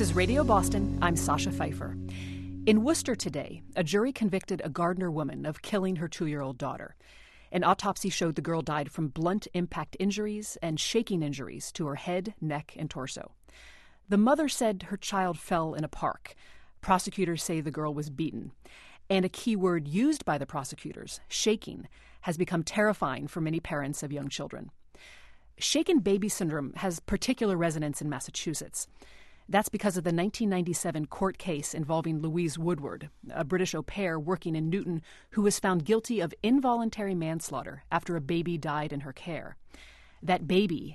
is Radio Boston. I'm Sasha Pfeiffer. In Worcester today, a jury convicted a Gardner woman of killing her 2-year-old daughter. An autopsy showed the girl died from blunt impact injuries and shaking injuries to her head, neck, and torso. The mother said her child fell in a park. Prosecutors say the girl was beaten. And a key word used by the prosecutors, shaking, has become terrifying for many parents of young children. Shaken baby syndrome has particular resonance in Massachusetts. That's because of the 1997 court case involving Louise Woodward, a British au pair working in Newton who was found guilty of involuntary manslaughter after a baby died in her care. That baby,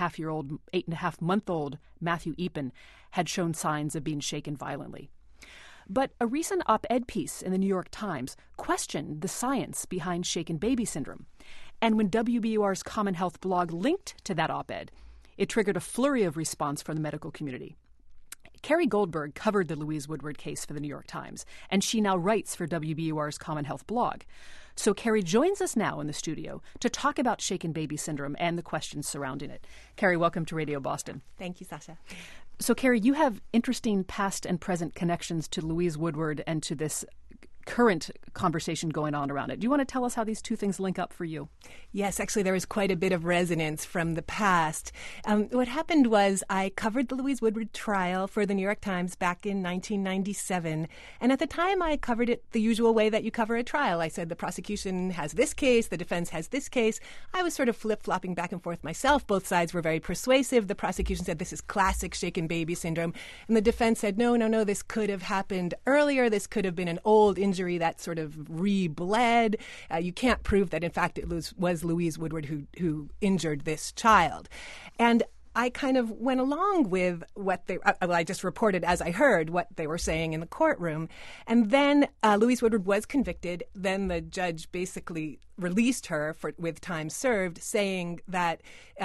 8.5-month-old Matthew Eapen, had shown signs of being shaken violently. But a recent op-ed piece in the New York Times questioned the science behind shaken baby syndrome. And when WBUR's Common Health blog linked to that op-ed, it triggered a flurry of response from the medical community. Carrie Goldberg covered the Louise Woodward case for the New York Times, and she now writes for WBUR's Common Health blog. So Carrie joins us now in the studio to talk about shaken baby syndrome and the questions surrounding it. Carrie, welcome to Radio Boston. Thank you, Sasha. So, Carrie, you have interesting past and present connections to Louise Woodward and to this current conversation going on around it. Do you want to tell us how these two things link up for you? Yes, actually, there was quite a bit of resonance from the past. What happened was I covered the Louise Woodward trial for the New York Times back in 1997. And at the time, I covered it the usual way that you cover a trial. I said the prosecution has this case, the defense has this case. I was sort of flip-flopping back and forth myself. Both sides were very persuasive. The prosecution said this is classic shaken baby syndrome. And the defense said, no, this could have happened earlier. This could have been an old injury that sort of re-bled. You can't prove that, in fact, it was Louise Woodward who injured this child. And I kind of went along with what I just reported as I heard what they were saying in the courtroom. And then Louise Woodward was convicted. Then the judge basically released her with time served, saying that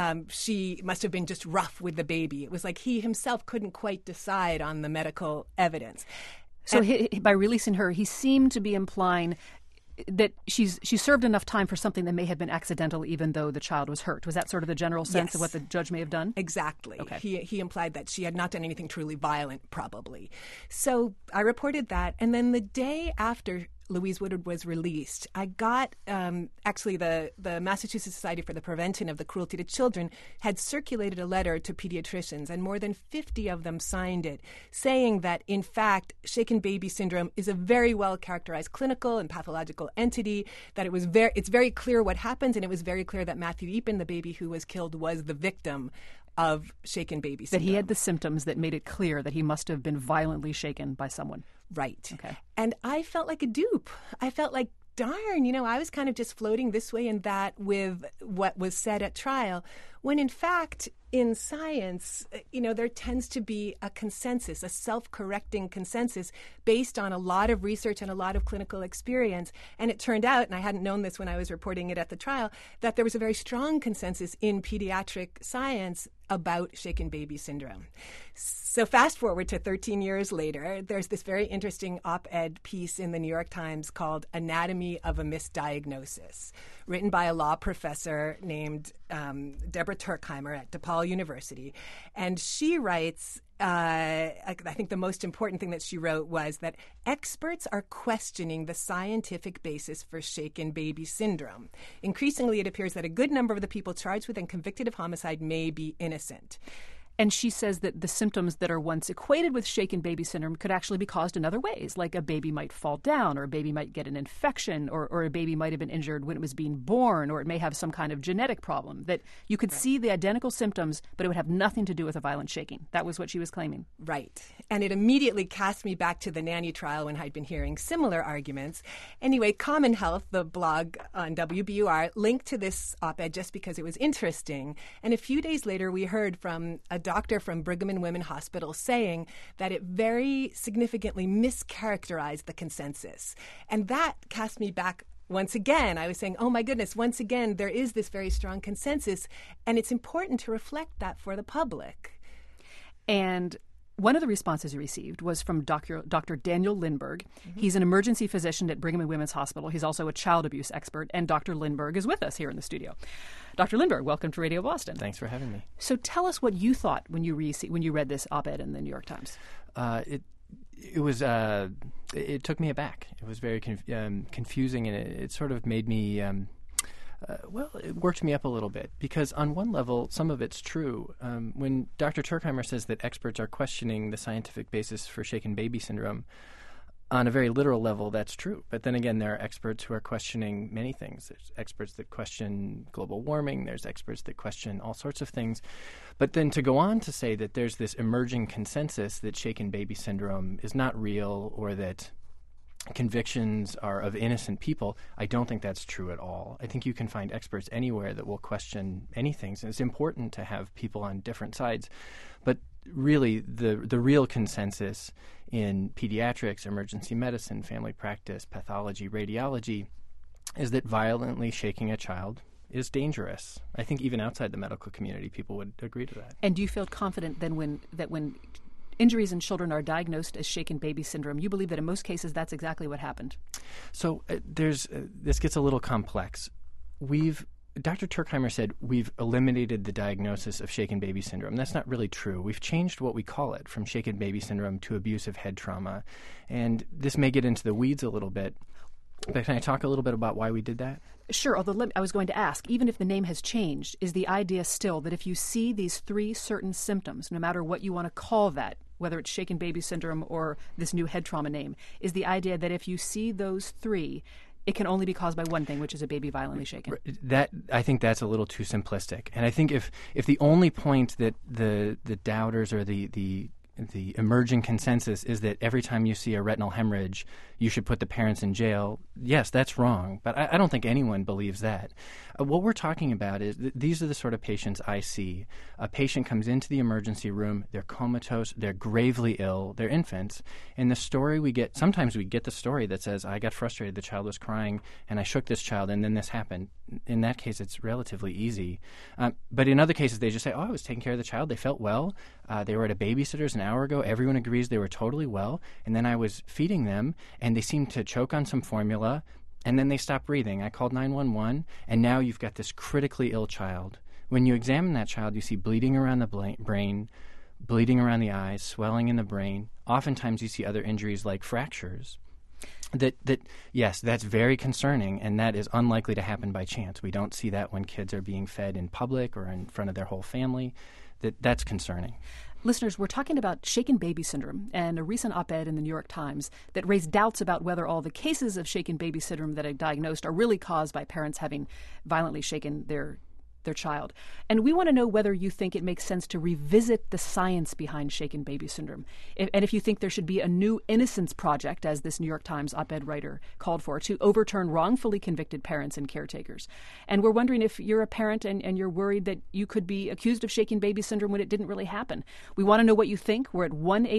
she must have been just rough with the baby. It was like he himself couldn't quite decide on the medical evidence. So by releasing her, he seemed to be implying that she served enough time for something that may have been accidental, even though the child was hurt. Was that sort of the general sense of what the judge may have done? Exactly. Okay. He implied that she had not done anything truly violent, probably. So I reported that, and then the day after Louise Woodward was released, I got actually the Massachusetts Society for the Prevention of the Cruelty to Children had circulated a letter to pediatricians, and more than 50 of them signed it, saying that, in fact, shaken baby syndrome is a very well-characterized clinical and pathological entity, that it's very clear what happens, and it was very clear that Matthew Eapen, the baby who was killed, was the victim of shaken baby syndrome. That he had the symptoms that made it clear that he must have been violently shaken by someone. Right. Okay. And I felt like a dupe. I felt like, darn, I was kind of just floating this way and that with what was said at trial, when in fact, in science, there tends to be a consensus, a self-correcting consensus based on a lot of research and a lot of clinical experience. And it turned out, and I hadn't known this when I was reporting it at the trial, that there was a very strong consensus in pediatric science about shaken baby syndrome. So fast forward to 13 years later, there's this very interesting op-ed piece in the New York Times called Anatomy of a Misdiagnosis, written by a law professor named Deborah Turkheimer at DePaul University. And she writes, I think the most important thing that she wrote was that experts are questioning the scientific basis for shaken baby syndrome. Increasingly, it appears that a good number of the people charged with and convicted of homicide may be innocent. And she says that the symptoms that are once equated with shaken baby syndrome could actually be caused in other ways, like a baby might fall down, or a baby might get an infection, or a baby might have been injured when it was being born, or it may have some kind of genetic problem, that you could see the identical symptoms, but it would have nothing to do with a violent shaking. That was what she was claiming. Right. And it immediately cast me back to the nanny trial when I'd been hearing similar arguments. Anyway, Common Health, the blog on WBUR, linked to this op-ed just because it was interesting. And a few days later, we heard from a doctor from Brigham and Women's Hospital saying that it very significantly mischaracterized the consensus. And that cast me back once again. I was saying, oh my goodness, once again, there is this very strong consensus, and it's important to reflect that for the public. And One of the responses you received was from Dr. Daniel Lindberg. Mm-hmm. He's an emergency physician at Brigham and Women's Hospital. He's also a child abuse expert, and Dr. Lindberg is with us here in the studio. Dr. Lindberg, welcome to Radio Boston. Thanks for having me. So tell us what you thought when you read this op-ed in the New York Times. It took me aback. It was very confusing, and it sort of made me. It worked me up a little bit because on one level, some of it's true. When Dr. Turkheimer says that experts are questioning the scientific basis for shaken baby syndrome, on a very literal level, that's true. But then again, there are experts who are questioning many things. There's experts that question global warming. There's experts that question all sorts of things. But then to go on to say that there's this emerging consensus that shaken baby syndrome is not real or that convictions are of innocent people, I don't think that's true at all. I think you can find experts anywhere that will question anything. So it's important to have people on different sides. But really, the real consensus in pediatrics, emergency medicine, family practice, pathology, radiology is that violently shaking a child is dangerous. I think even outside the medical community, people would agree to that. And do you feel confident then when injuries in children are diagnosed as shaken baby syndrome, you believe that in most cases that's exactly what happened? So this gets a little complex. Dr. Turkheimer said we've eliminated the diagnosis of shaken baby syndrome. That's not really true. We've changed what we call it from shaken baby syndrome to abusive head trauma. And this may get into the weeds a little bit, but can I talk a little bit about why we did that? Sure, although I was going to ask, even if the name has changed, is the idea still that if you see these three certain symptoms, no matter what you want to call that, whether it's shaken baby syndrome or this new head trauma name, is the idea that if you see those three, it can only be caused by one thing, which is a baby violently shaken? I think that's a little too simplistic. And I think if the only point that the doubters or the emerging consensus is that every time you see a retinal hemorrhage, you should put the parents in jail, yes, that's wrong. But I don't think anyone believes that. What we're talking about is these are the sort of patients I see. A patient comes into the emergency room, they're comatose, they're gravely ill, they're infants, and the story sometimes we get the story that says, I got frustrated, the child was crying, and I shook this child, and then this happened. In that case, it's relatively easy. But in other cases, they just say, I was taking care of the child, they felt well, they were at a babysitter's an hour ago, everyone agrees they were totally well, and then I was feeding them, and they seemed to choke on some formula, and then they stopped breathing. I called 911, and now you've got this critically ill child. When you examine that child, you see bleeding around the brain, bleeding around the eyes, swelling in the brain. Oftentimes you see other injuries like fractures. Yes, that's very concerning, and that is unlikely to happen by chance. We don't see that when kids are being fed in public or in front of their whole family. That's concerning. Listeners, we're talking about shaken baby syndrome and a recent op-ed in the New York Times that raised doubts about whether all the cases of shaken baby syndrome that are diagnosed are really caused by parents having violently shaken their child. And we want to know whether you think it makes sense to revisit the science behind shaken baby syndrome. And if you think there should be a new innocence project, as this New York Times op-ed writer called for, to overturn wrongfully convicted parents and caretakers. And we're wondering if you're a parent and you're worried that you could be accused of shaken baby syndrome when it didn't really happen. We want to know what you think. We're at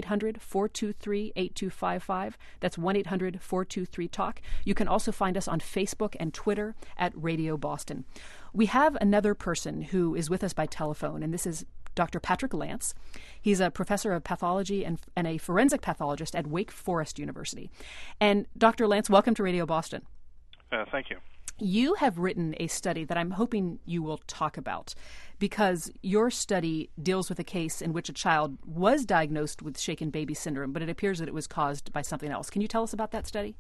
1-800-423-8255. That's 1-800-423-TALK. You can also find us on Facebook and Twitter at Radio Boston. We have another person who is with us by telephone, and this is Dr. Patrick Lantz. He's a professor of pathology and a forensic pathologist at Wake Forest University. And Dr. Lantz, welcome to Radio Boston. Thank you. You have written a study that I'm hoping you will talk about because your study deals with a case in which a child was diagnosed with shaken baby syndrome, but it appears that it was caused by something else. Can you tell us about that study?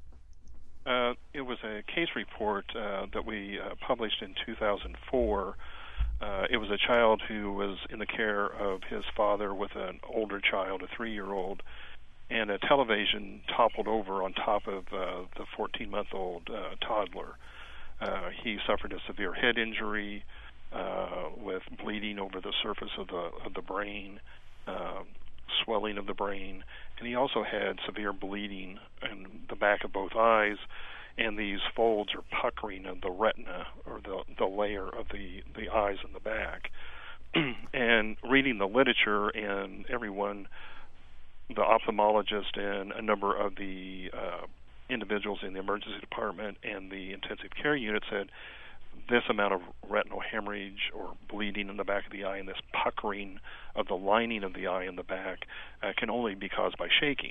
It was a case report that we published in 2004. It was a child who was in the care of his father with an older child, a 3-year-old, and a television toppled over on top of the 14-month-old toddler. He suffered a severe head injury with bleeding over the surface of the brain, swelling of the brain, and he also had severe bleeding in the back of both eyes, and these folds or puckering of the retina, or the layer of the eyes in the back. And reading the literature, and everyone, the ophthalmologist and a number of the individuals in the emergency department and the intensive care unit said this amount of retinal hemorrhage or bleeding in the back of the eye and this puckering of the lining of the eye in the back can only be caused by shaking.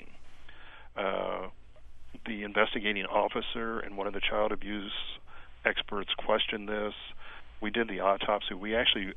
The investigating officer and one of the child abuse experts questioned this. We did the autopsy. We actually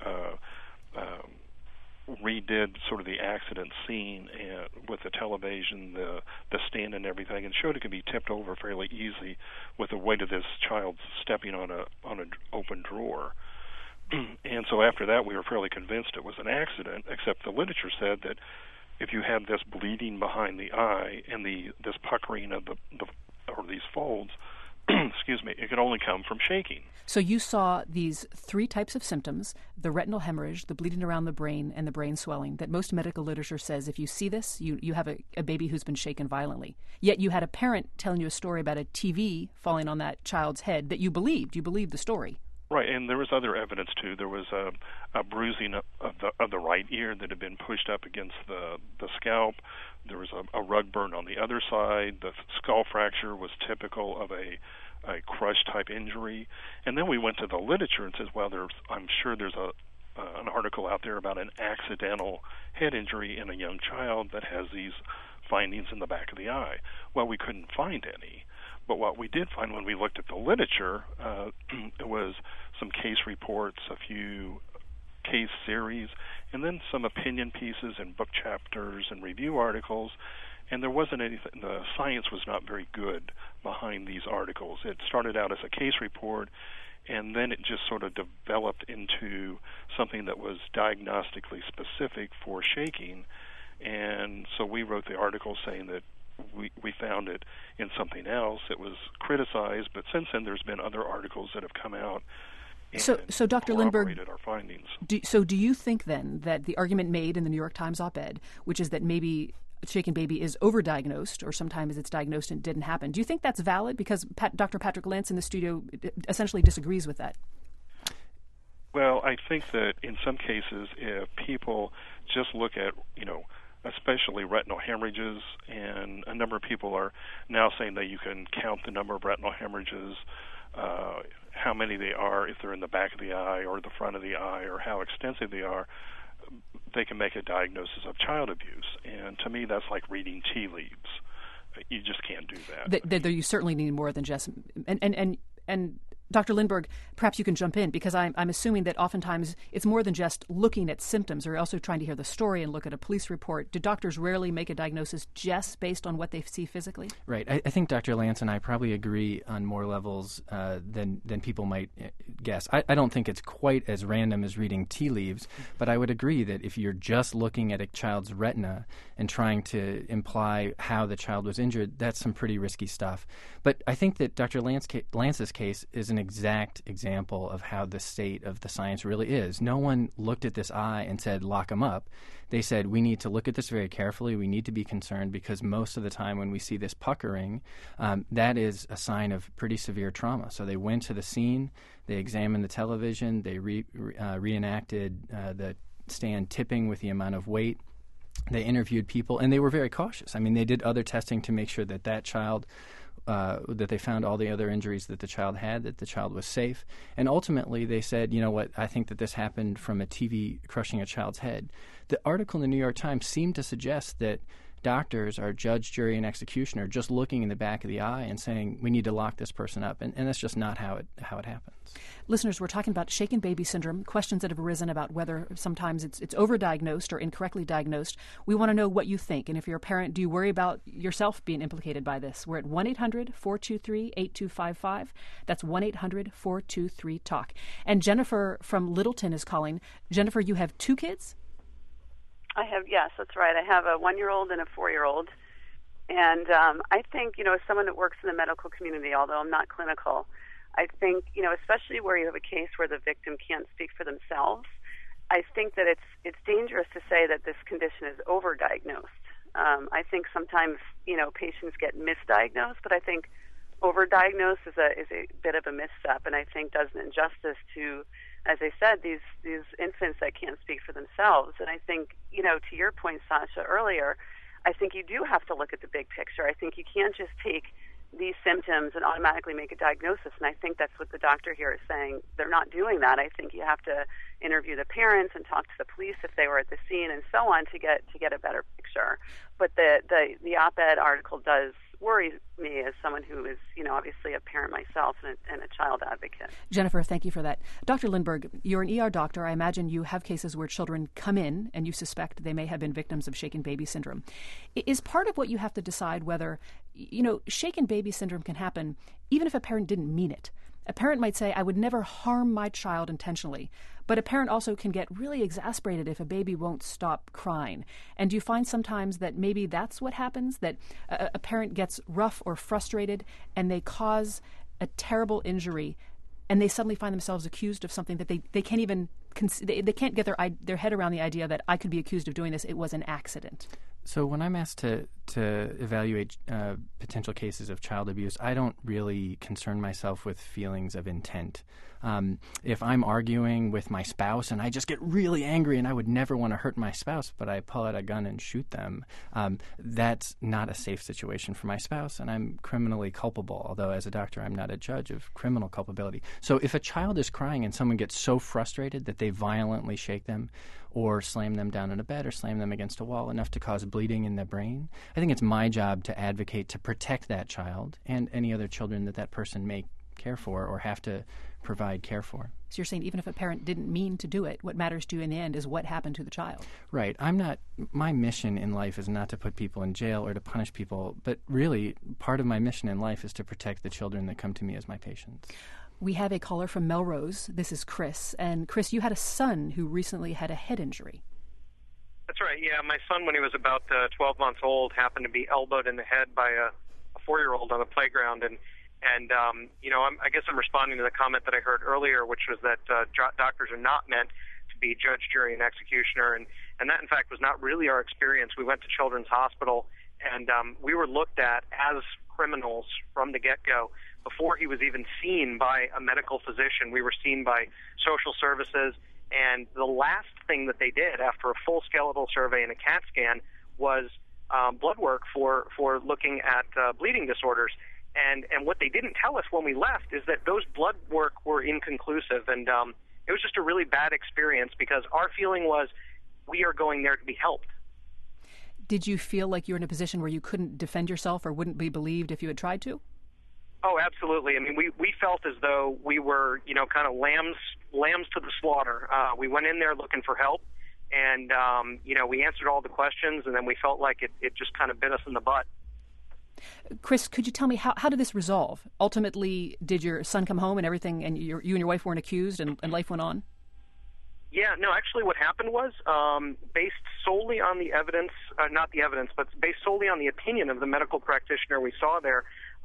redid sort of the accident scene with the television, the stand and everything, and showed it could be tipped over fairly easily with the weight of this child stepping on an open drawer. And so after that, we were fairly convinced it was an accident, except the literature said that if you had this bleeding behind the eye and this puckering of or these folds, excuse me, it could only come from shaking. So you saw these three types of symptoms: the retinal hemorrhage, the bleeding around the brain, and the brain swelling, that most medical literature says if you see this, you have a baby who's been shaken violently. Yet you had a parent telling you a story about a TV falling on that child's head that you believed. You believed the story. Right, and there was other evidence too. There was a bruising of the right ear that had been pushed up against the scalp. There was a rug burn on the other side. The skull fracture was typical of a crush type injury. And then we went to the literature and says, well, I'm sure there's an article out there about an accidental head injury in a young child that has these findings in the back of the eye. Well, we couldn't find any. But what we did find when we looked at the literature, it was some case reports, a few case series, and then some opinion pieces and book chapters and review articles. And there wasn't anything, the science was not very good behind these articles. It started out as a case report, and then it just sort of developed into something that was diagnostically specific for shaking. And so we wrote the article saying that we found it in something else. It was criticized, but since then there's been other articles that have come out and so Dr. Lindberg, our findings. Do you think then that the argument made in the New York Times op-ed, which is that maybe shaken baby is overdiagnosed, or sometimes it's diagnosed and didn't happen, do you think that's valid? Because Dr. Patrick Lantz in the studio essentially disagrees with that. Well, I think that in some cases, if people just look at, especially retinal hemorrhages, and a number of people are now saying that you can count the number of retinal hemorrhages, how many they are, if they're in the back of the eye or the front of the eye, or how extensive they are, they can make a diagnosis of child abuse. And to me, that's like reading tea leaves. You just can't do that. You certainly need more than just... And Dr. Lindberg, perhaps you can jump in, because I'm assuming that oftentimes it's more than just looking at symptoms. They're also trying to hear the story and look at a police report. Do doctors rarely make a diagnosis just based on what they see physically? Right. I think Dr. Lantz and I probably agree on more levels than people might guess. I don't think it's quite as random as reading tea leaves, but I would agree that if you're just looking at a child's retina and trying to imply how the child was injured, that's some pretty risky stuff. But I think that Dr. Lantz's case is an exact example of how the state of the science really is. No one looked at this eye and said, lock him up. They said, we need to look at this very carefully. We need to be concerned, because most of the time when we see this puckering, that is a sign of pretty severe trauma. So they went to the scene, they examined the television, they reenacted the stand tipping with the amount of weight. They interviewed people, and they were very cautious. I mean, they did other testing to make sure that child that they found all the other injuries that the child had, that the child was safe. And ultimately they said, you know what, I think that this happened from a TV crushing a child's head. The article in the New York Times seemed to suggest that doctors are judge, jury, and executioner just looking in the back of the eye and saying, we need to lock this person up. And that's just not how it happens. Listeners, we're talking about shaken baby syndrome, questions that have arisen about whether sometimes it's overdiagnosed or incorrectly diagnosed. We want to know what you think. And if you're a parent, do you worry about yourself being implicated by this? We're at 1-800-423-8255. That's 1-800-423-TALK. And Jennifer from Littleton is calling. Jennifer, you have 2 kids? I have, yes, that's right. I have a 1-year-old and a 4-year-old. And I think, as someone that works in the medical community, although I'm not clinical, I think, especially where you have a case where the victim can't speak for themselves, I think that it's dangerous to say that this condition is overdiagnosed. I think sometimes, patients get misdiagnosed, but I think overdiagnosed is a bit of a misstep, and I think does an injustice to, as I said, these infants that can't speak for themselves. And I think, to your point, Sasha, earlier, I think you do have to look at the big picture. I think you can't just take these symptoms and automatically make a diagnosis. And I think that's what the doctor here is saying. They're not doing that. I think you have to interview the parents and talk to the police if they were at the scene and so on to get a better picture. But the op-ed article does worry me as someone who is, obviously a parent myself and a child advocate. Jennifer, thank you for that. Dr. Lindberg, you're an ER doctor. I imagine you have cases where children come in and you suspect they may have been victims of shaken baby syndrome. Is part of what you have to decide whether, shaken baby syndrome can happen even if a parent didn't mean it. A parent might say, I would never harm my child intentionally, but a parent also can get really exasperated if a baby won't stop crying. And do you find sometimes that maybe that's what happens, that a parent gets rough or frustrated and they cause a terrible injury and they suddenly find themselves accused of something that they can't even, they can't get their head around the idea that I could be accused of doing this, it was an accident? So when I'm asked to evaluate potential cases of child abuse, I don't really concern myself with feelings of intent. If I'm arguing with my spouse and I just get really angry and I would never want to hurt my spouse, but I pull out a gun and shoot them, that's not a safe situation for my spouse, and I'm criminally culpable, although as a doctor I'm not a judge of criminal culpability. So if a child is crying and someone gets so frustrated that they violently shake them or slam them down in a bed or slam them against a wall enough to cause bleeding in the brain, I think it's my job to advocate to protect that child and any other children that person may care for or have to provide care for. So you're saying even if a parent didn't mean to do it, what matters to you in the end is what happened to the child. Right. My mission in life is not to put people in jail or to punish people, but really part of my mission in life is to protect the children that come to me as my patients. We have a caller from Melrose. This is Chris. And Chris, you had a son who recently had a head injury. That's right. Yeah, my son, when he was about 12 months old, happened to be elbowed in the head by a 4-year-old on the playground. And I guess I'm responding to the comment that I heard earlier, which was that doctors are not meant to be judge, jury, and executioner. And that, in fact, was not really our experience. We went to Children's Hospital, and we were looked at as criminals from the get-go. Before he was even seen by a medical physician, we were seen by social services, and the last thing that they did after a full skeletal survey and a CAT scan was blood work for looking at bleeding disorders. And what they didn't tell us when we left is that those blood work were inconclusive, and it was just a really bad experience because our feeling was we are going there to be helped. Did you feel like you were in a position where you couldn't defend yourself or wouldn't be believed if you had tried to? Oh, absolutely. I mean, we felt as though we were, kind of lambs to the slaughter. We went in there looking for help, and, we answered all the questions, and then we felt like it just kind of bit us in the butt. Chris, could you tell me how did this resolve? Ultimately, did your son come home and everything, and you and your wife weren't accused, and life went on? Yeah, no, actually what happened was, based solely on the evidence, not the evidence, but based solely on the opinion of the medical practitioner we saw there,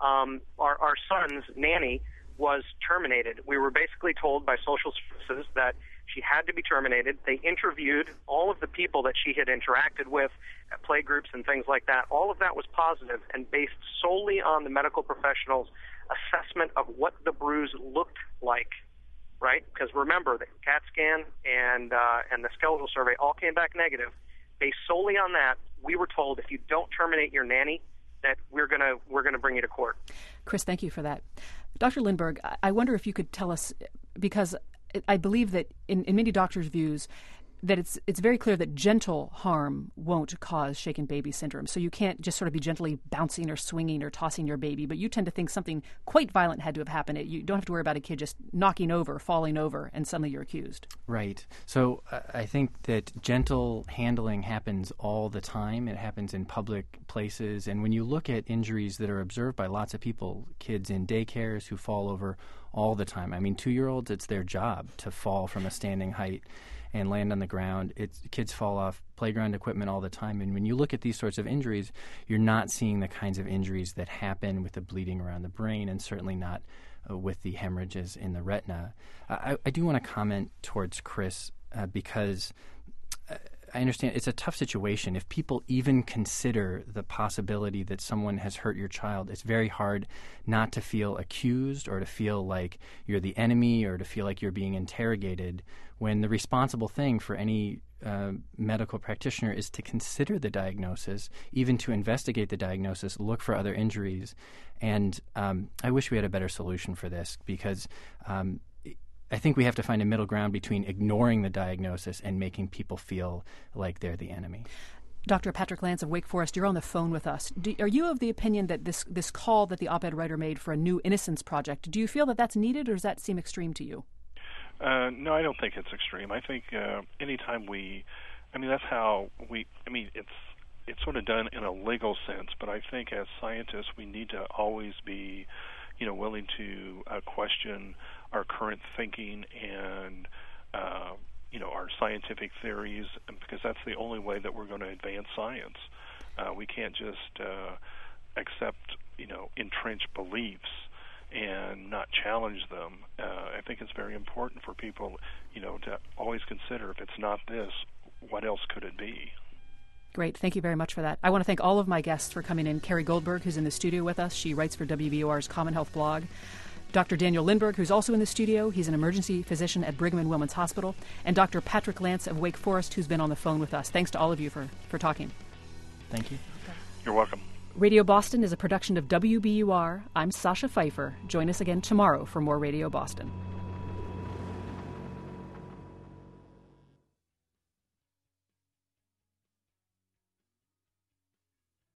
our son's nanny was terminated. We were basically told by social services that she had to be terminated. They interviewed all of the people that she had interacted with at play groups and things like that. All of that was positive and based solely on the medical professional's assessment of what the bruise looked like, right? Because remember, the CAT scan and the skeletal survey all came back negative. Based solely on that, we were told if you don't terminate your nanny, that we're gonna bring you to court. Chris, thank you for that. Dr. Lindberg, I wonder if you could tell us, because I believe that in many doctors' views, that it's very clear that gentle harm won't cause shaken baby syndrome. So you can't just sort of be gently bouncing or swinging or tossing your baby, but you tend to think something quite violent had to have happened. You don't have to worry about a kid just knocking over, falling over, and suddenly you're accused. Right. So I think that gentle handling happens all the time. It happens in public places. And when you look at injuries that are observed by lots of people, kids in daycares who fall over all the time. I mean, 2-year-olds, it's their job to fall from a standing height and land on the ground. Kids fall off playground equipment all the time. And when you look at these sorts of injuries, you're not seeing the kinds of injuries that happen with the bleeding around the brain, and certainly not with the hemorrhages in the retina. I do want to comment towards Chris because I understand it's a tough situation. If people even consider the possibility that someone has hurt your child, it's very hard not to feel accused or to feel like you're the enemy or to feel like you're being interrogated, when the responsible thing for any medical practitioner is to consider the diagnosis, even to investigate the diagnosis, look for other injuries. And I wish we had a better solution for this, because I think we have to find a middle ground between ignoring the diagnosis and making people feel like they're the enemy. Dr. Patrick Lantz of Wake Forest, you're on the phone with us. Are you of the opinion that this call that the op-ed writer made for a new Innocence Project, do you feel that that's needed, or does that seem extreme to you? No, I don't think it's extreme. I think anytime that's how it's sort of done in a legal sense, but I think as scientists we need to always be, willing to question our current thinking and, our scientific theories, because that's the only way that we're going to advance science. We can't just accept, entrenched beliefs and not challenge them. I think it's very important for people, to always consider, if it's not this, what else could it be? Great. Thank you very much for that. I want to thank all of my guests for coming in. Carrie Goldberg, who's in the studio with us. She writes for WVOR's Common Health blog. Dr. Daniel Lindberg, who's also in the studio. He's an emergency physician at Brigham and Women's Hospital. And Dr. Patrick Lantz of Wake Forest, who's been on the phone with us. Thanks to all of you for talking. Thank you. You're welcome. Radio Boston is a production of WBUR. I'm Sasha Pfeiffer. Join us again tomorrow for more Radio Boston.